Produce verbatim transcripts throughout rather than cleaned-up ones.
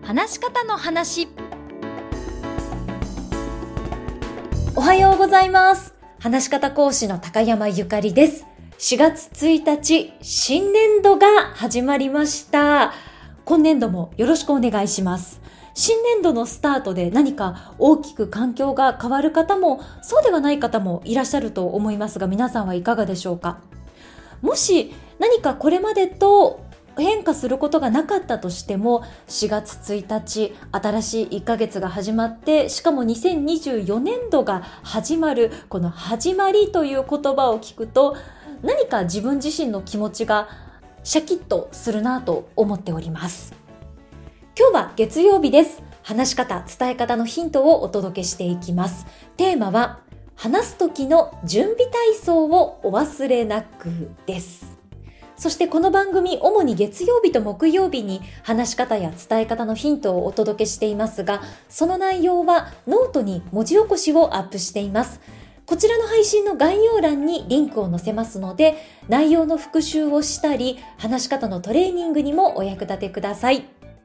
話し方の話。 おはようございます。話し方講師の高山ゆかりです。しがつついたち、新年度が始まりました。今年度もよろしくお願いします。新年度のスタートで何か大きく環境が変わる方も、そうではない方もいらっしゃると思いますが、皆さんはいかがでしょうか。もし何かこれまでと変化することがなかったとしても、しがつついたち、新しいいっかげつが始まって、しかもにせんにじゅうよねんどが始まる、この始まりという言葉を聞くと、何か自分自身の気持ちがシャキッとするなと思っております。今日は月曜日です。話し方、伝え方のヒントをお届けしていきます。テーマは、話す時の準備体操をお忘れなくです。そしてこの番組、主に月曜日と木曜日に話し方や伝え方のヒントをお届けしていますが、その内容はノートに文字起こしをアップしています。こちらの配信の概要欄にリンクを載せますので、内容の復習をしたり、話し方のトレーニングにもお役立てください。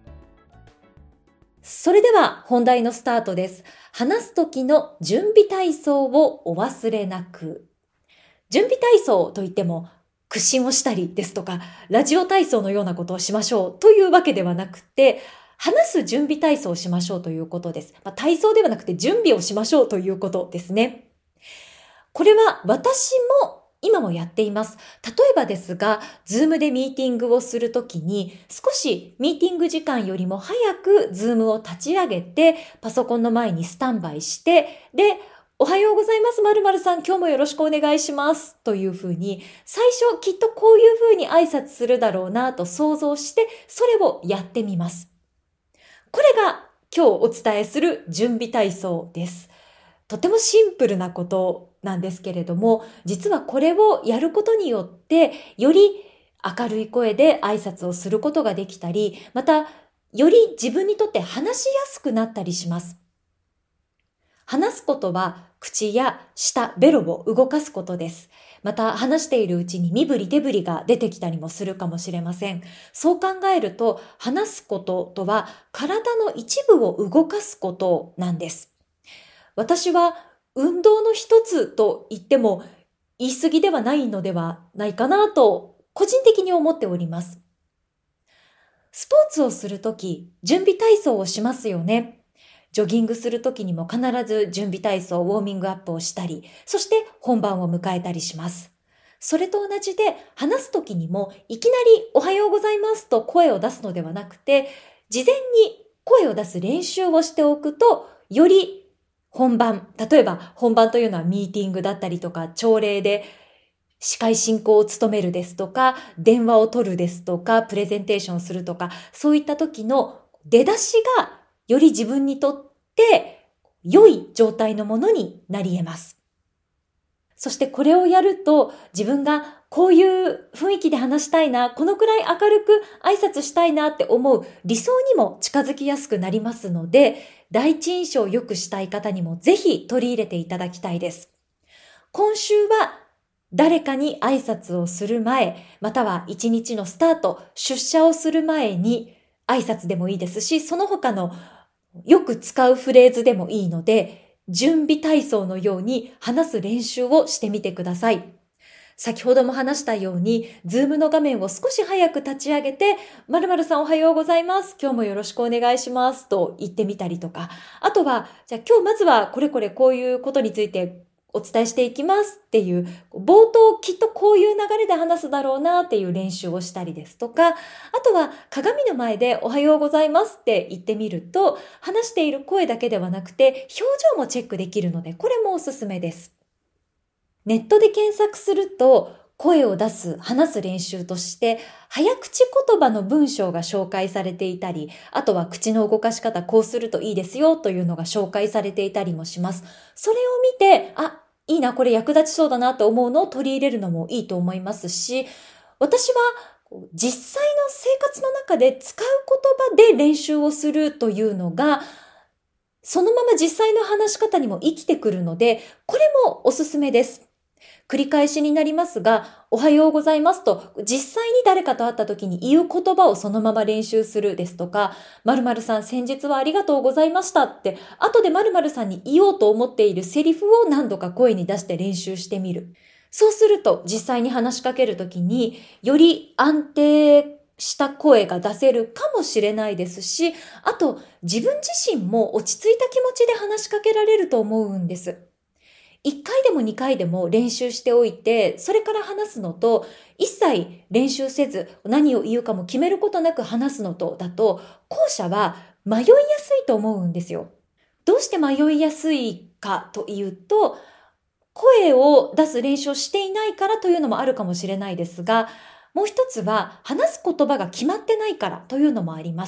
それでは本題のスタートです。話す時の準備体操をお忘れなく。準備体操といっても、屈伸をしたりですとか、ラジオ体操のようなことをしましょうというわけではなくて、話す準備体操をしましょうということです。まあ、体操ではなくて準備をしましょうということですね。これは私も今もやっています。例えばですが、ズームでミーティングをするときに、少しミーティング時間よりも早くズームを立ち上げて、パソコンの前にスタンバイして、で、おはようございます〇〇さん、今日もよろしくお願いしますというふうに、最初きっとこういうふうに挨拶するだろうなと想像して、それをやってみます。これが今日お伝えする準備体操です。とてもシンプルなことなんですけれども、実はこれをやることによって、より明るい声で挨拶をすることができたり、また、より自分にとって話しやすくなったりします。話すことは口や舌、ベロを動かすことです。また話しているうちに身振り手振りが出てきたりもするかもしれません。そう考えると、話すこととは体の一部を動かすことなんです。私は運動の一つと言っても言い過ぎではないのではないかなと個人的に思っております。スポーツをするとき、準備体操をしますよね。ジョギングするときにも必ず準備体操、ウォーミングアップをしたり、そして本番を迎えたりします。それと同じで、話すときにもいきなりおはようございますと声を出すのではなくて、事前に声を出す練習をしておくと、より本番、例えば本番というのはミーティングだったりとか、朝礼で司会進行を務めるですとか、電話を取るですとか、プレゼンテーションをするとか、そういった時の出だしがより自分にとって良い状態のものになり得ます。そしてこれをやると自分がこういう雰囲気で話したいな、このくらい明るく挨拶したいなって思う理想にも近づきやすくなりますので、第一印象を良くしたい方にもぜひ取り入れていただきたいです。今週は誰かに挨拶をする前、または一日のスタート、出社をする前に挨拶でもいいですし、その他のよく使うフレーズでもいいので、準備体操のように話す練習をしてみてください。先ほども話したように、ズームの画面を少し早く立ち上げて、〇〇さんおはようございます。今日もよろしくお願いしますと言ってみたりとか、あとは、じゃあ今日まずはこれこれこういうことについてお伝えしていきますっていう、冒頭きっとこういう流れで話すだろうなっていう練習をしたりですとか、あとは鏡の前でおはようございますって言ってみると、話している声だけではなくて表情もチェックできるので、これもおすすめです。ネットで検索すると、声を出す、話す練習として、早口言葉の文章が紹介されていたり、あとは口の動かし方こうするといいですよというのが紹介されていたりもします。それを見て、あ、いいな、これ役立ちそうだなと思うのを取り入れるのもいいと思いますし、私は実際の生活の中で使う言葉で練習をするというのが、そのまま実際の話し方にも生きてくるので、これもおすすめです。 繰り返しになりますが、おはようございますと、実際に誰かと会った時に言う言葉をそのまま練習するですとか、〇〇さん先日はありがとうございましたって、後で〇〇さんに言おうと思っているセリフを何度か声に出して練習してみる。そうすると実際に話しかける時により安定した声が出せるかもしれないですし、あと自分自身も落ち着いた気持ちで話しかけられると思うんです。いっかいでもにかいでも練習しておいて、それから話すのと、一切練習せず何を言うかも決めることなく話すのとだと、後者は迷いやすいと思うんですよ。どうして迷いやすいかというと、声を出す練習をしていないからというのもあるかもしれないですが、もう一つは話す言葉が決まってないからというのもあります。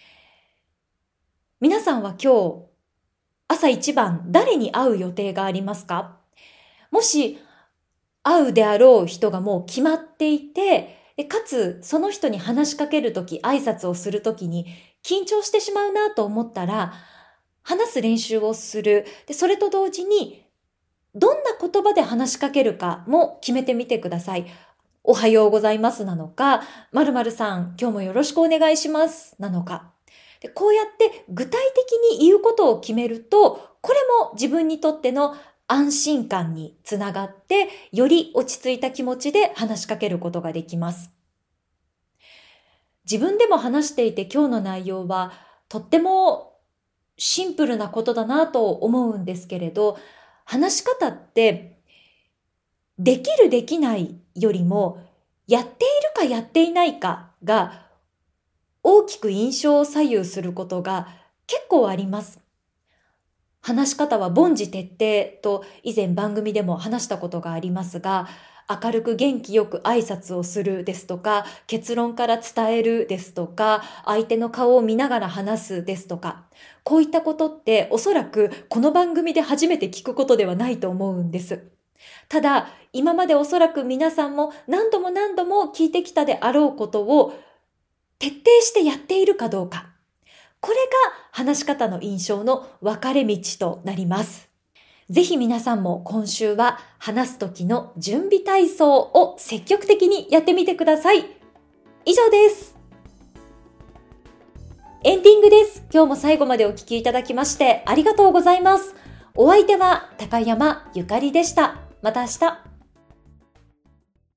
皆さんは今日朝一番誰に会う予定がありますか？もし会うであろう人がもう決まっていて、かつその人に話しかけるとき、挨拶をするときに緊張してしまうなと思ったら、話す練習をする。で、それと同時にどんな言葉で話しかけるかも決めてみてください。おはようございますなのか、〇〇さん今日もよろしくお願いしますなのか。で、こうやって具体的に言うことを決めると、これも自分にとっての安心感につながって、より落ち着いた気持ちで話しかけることができます。自分でも話していて今日の内容はとってもシンプルなことだなと思うんですけれど、話し方ってできるできないよりもやっているかやっていないかが大きく印象を左右することが結構あります。話し方は凡事徹底と以前番組でも話したことがありますが、明るく元気よく挨拶をするですとか、結論から伝えるですとか、相手の顔を見ながら話すですとか、こういったことっておそらくこの番組で初めて聞くことではないと思うんです。ただ、今までおそらく皆さんも何度も何度も聞いてきたであろうことを徹底してやっているかどうか。これが話し方の印象の分かれ道となります。ぜひ皆さんも今週は話す時の準備体操を積極的にやってみてください。以上です。エンディングです。今日も最後までお聞きいただきましてありがとうございます。お相手は高山ゆかりでした。また明日。